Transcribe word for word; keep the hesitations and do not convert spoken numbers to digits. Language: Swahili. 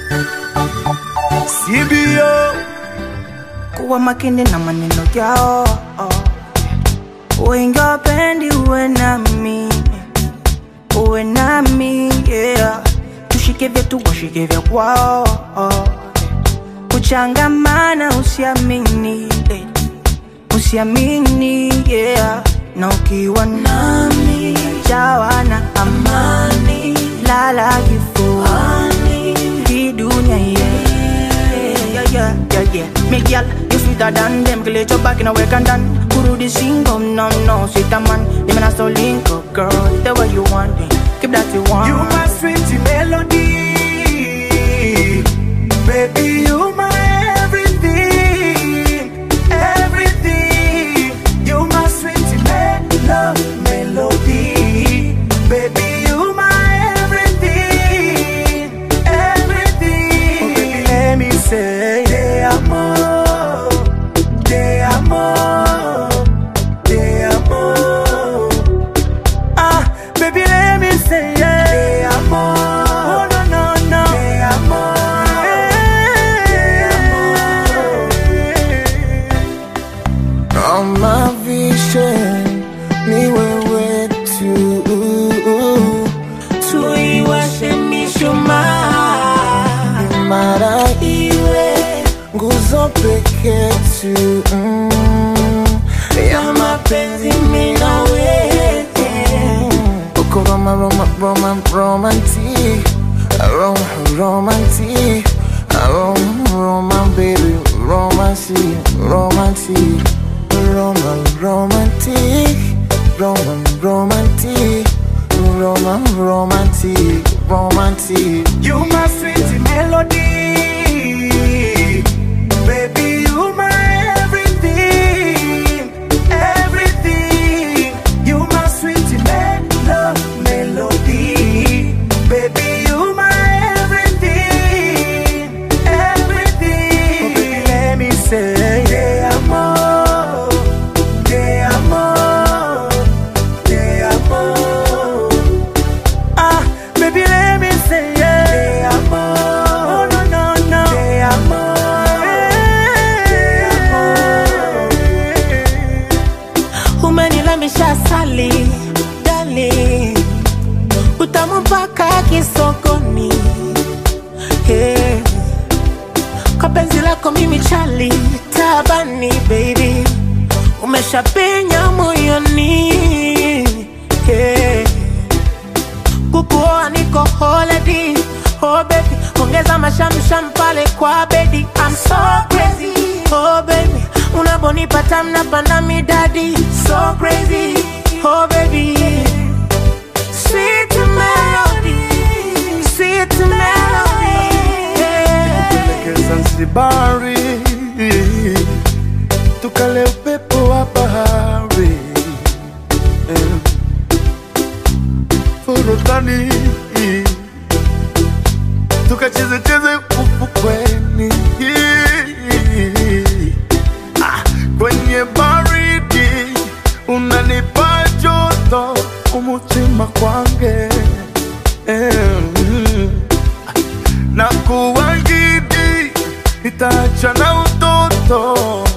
C B O. Kuwa makini na maneno yao, wengi wapendi uwe nami, uwe nami, yeah. Tushike vyetu washike vya kwao, kuchangamana usiamini, usiamini, yeah. Na ukiwa nami jawa na amani, lala kifuani hii dunia, yeah. Yeah, yeah, yeah, yeah. Me girl, you sweeter than them. Kill it your back in a work and done. Kuru the single, no, no, sweet a man. Them and I so link up, girl. The way you want it, keep that you want. You my sweet melody, baby. You my everything, everything. You my sweet melo melody, baby. You my everything, everything. Oh, baby, let me say. Peketu, mm, ya mapenzi mina wewe, uko roma roma roma romantic, roma romantic, roma roma baby romantic, romantic, roma romantic, roma romantic, roma romantic, romantic. You my sweet melody, baby. Utampaka kisokoni, yeah. Kwa penzi lako mimi chali tabani, baby. Umeshapenya moyoni, yeah. Kukuoa niko holiday, oh baby. Ongeza mashamsham pale kwa bedi. I'm so crazy, oh baby. Unaponipa mnapanda midadi, so crazy, oh baby. Sweet melody, sweet melody, tupeleke Zanzibari, tukale upepo wa bahari, Forodhani, tukacheze cheze ufukweni, kwenye baridi unanipa joto umutima kwange, na kuahidi nitaacha na utoto.